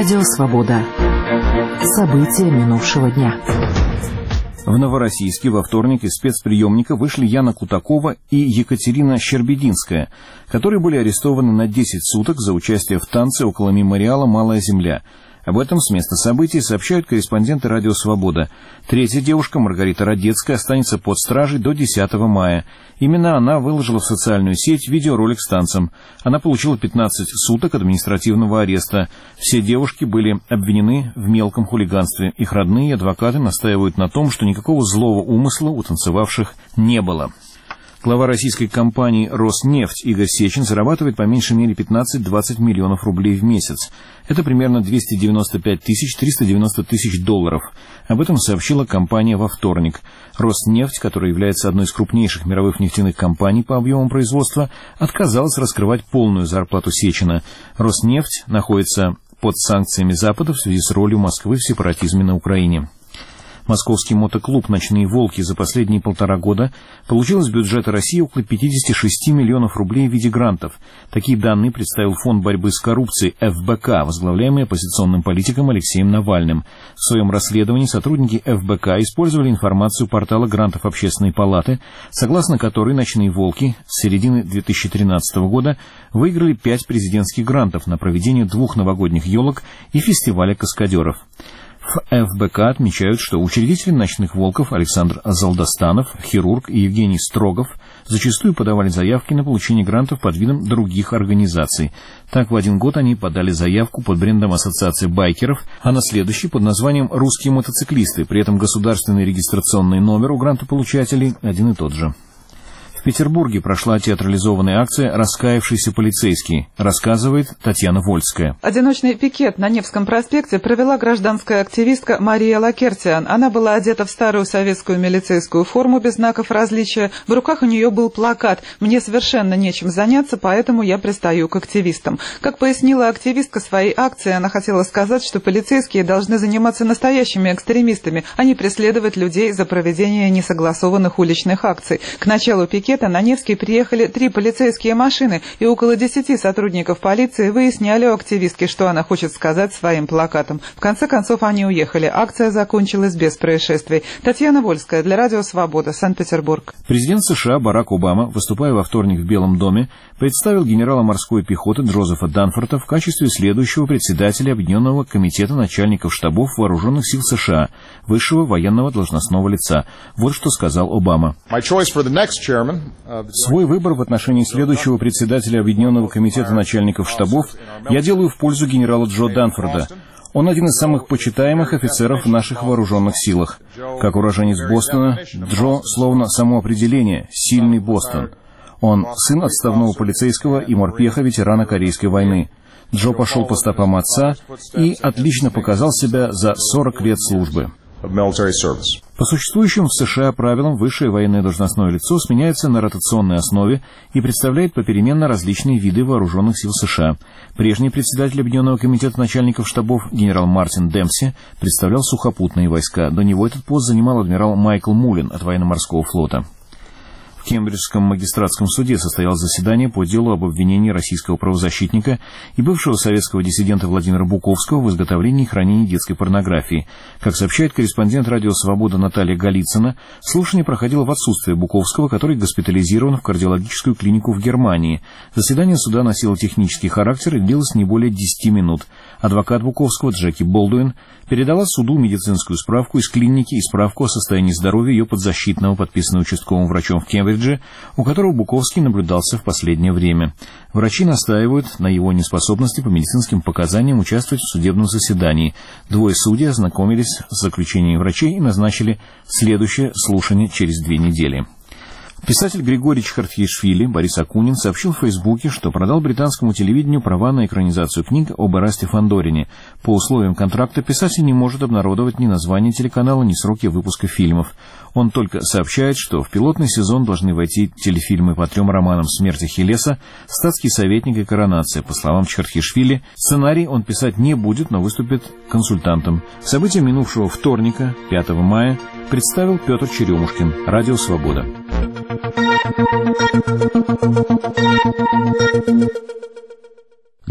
Радио «Свобода». События минувшего дня. В Новороссийске во вторник из спецприемника вышли Яна Кутакова и Екатерина Щербединская, которые были арестованы на 10 суток за участие в танце около мемориала «Малая земля». Об этом с места событий сообщают корреспонденты «Радио Свобода». Третья девушка, Маргарита Радецкая, останется под стражей до 10 мая. Именно она выложила в социальную сеть видеоролик с танцем. Она получила 15 суток административного ареста. Все девушки были обвинены в мелком хулиганстве. Их родные и адвокаты настаивают на том, что никакого злого умысла у танцевавших не было. Глава российской компании «Роснефть» Игорь Сечин зарабатывает по меньшей мере 15-20 миллионов рублей в месяц. Это примерно 295 390 тысяч долларов. Об этом сообщила компания во вторник. «Роснефть», которая является одной из крупнейших мировых нефтяных компаний по объемам производства, отказалась раскрывать полную зарплату Сечина. «Роснефть» находится под санкциями Запада в связи с ролью Москвы в сепаратизме на Украине. Московский мотоклуб «Ночные волки» за последние 1,5 года получил из бюджета России около 56 миллионов рублей в виде грантов. Такие данные представил Фонд борьбы с коррупцией ФБК, возглавляемый оппозиционным политиком Алексеем Навальным. В своем расследовании сотрудники ФБК использовали информацию портала грантов Общественной палаты, согласно которой «Ночные волки» с середины 2013 года выиграли 5 президентских грантов на проведение 2 новогодних елок и фестиваля каскадеров. В ФБК отмечают, что учредители «Ночных волков» Александр Залдастанов, хирург, и Евгений Строгов зачастую подавали заявки на получение грантов под видом других организаций. Так, в один год они подали заявку под брендом Ассоциации байкеров, а на следующий под названием «Русские мотоциклисты». При этом государственный регистрационный номер у грантополучателей один и тот же. В Петербурге прошла театрализованная акция «Раскаявшийся полицейский», рассказывает Татьяна Вольская. Одиночный пикет на Невском проспекте провела гражданская активистка Мария Лакертиан. Она была одета в старую советскую милицейскую форму без знаков различия. В руках у нее был плакат «Мне совершенно нечем заняться, поэтому я пристаю к активистам». Как пояснила активистка своей акции, она хотела сказать, что полицейские должны заниматься настоящими экстремистами, а не преследовать людей за проведение несогласованных уличных акций. К началу пикета на Невский приехали 3 полицейские машины, и около 10 сотрудников полиции выясняли у активистки, что она хочет сказать своим плакатом. В конце концов, они уехали. Акция закончилась без происшествий. Татьяна Вольская для Радио Свобода, Санкт-Петербург. Президент США Барак Обама, выступая во вторник в Белом доме, представил генерала морской пехоты Джозефа Данфорта в качестве следующего председателя Объединенного комитета начальников штабов Вооруженных сил США, высшего военного должностного лица. Вот что сказал Обама. Свой выбор в отношении следующего председателя Объединенного комитета начальников штабов я делаю в пользу генерала Джо Данфорда. Он один из самых почитаемых офицеров в наших вооруженных силах. Как уроженец Бостона, Джо словно само определение «сильный Бостон». Он сын отставного полицейского и морпеха, ветерана Корейской войны. Джо пошел по стопам отца и отлично показал себя за 40 лет службы. По существующим в США правилам, высшее военное должностное лицо сменяется на ротационной основе и представляет попеременно различные виды вооруженных сил США. Прежний председатель Объединенного комитета начальников штабов генерал Мартин Демпси представлял сухопутные войска. До него этот пост занимал адмирал Майкл Мулин от военно-морского флота. В Кембриджском магистратском суде состоялось заседание по делу об обвинении российского правозащитника и бывшего советского диссидента Владимира Буковского в изготовлении и хранении детской порнографии. Как сообщает корреспондент «Радио Свобода» Наталья Голицына, слушание проходило в отсутствие Буковского, который госпитализирован в кардиологическую клинику в Германии. Заседание суда носило технический характер и длилось не более 10 минут. Адвокат Буковского Джеки Болдуин передала суду медицинскую справку из клиники и справку о состоянии здоровья ее подзащитного, подписанную участковым врачом в Кембридже, у которого Буковский наблюдался в последнее время. Врачи настаивают на его неспособности по медицинским показаниям участвовать в судебном заседании. 2 судей ознакомились с заключением врачей и назначили следующее слушание через 2 недели. Писатель Григорий Чхартхишвили Борис Акунин сообщил в Фейсбуке, что продал британскому телевидению права на экранизацию книг об Эрасте Фандорине. По условиям контракта писатель не может обнародовать ни название телеканала, ни сроки выпуска фильмов. Он только сообщает, что в пилотный сезон должны войти телефильмы по 3 романам «Смерть Ахиллеса», «Статский советник» и «Коронация». По словам Чхартхишвили, сценарий он писать не будет, но выступит консультантом. События минувшего вторника, 5 мая, представил Петр Черемушкин, Радио Свобода.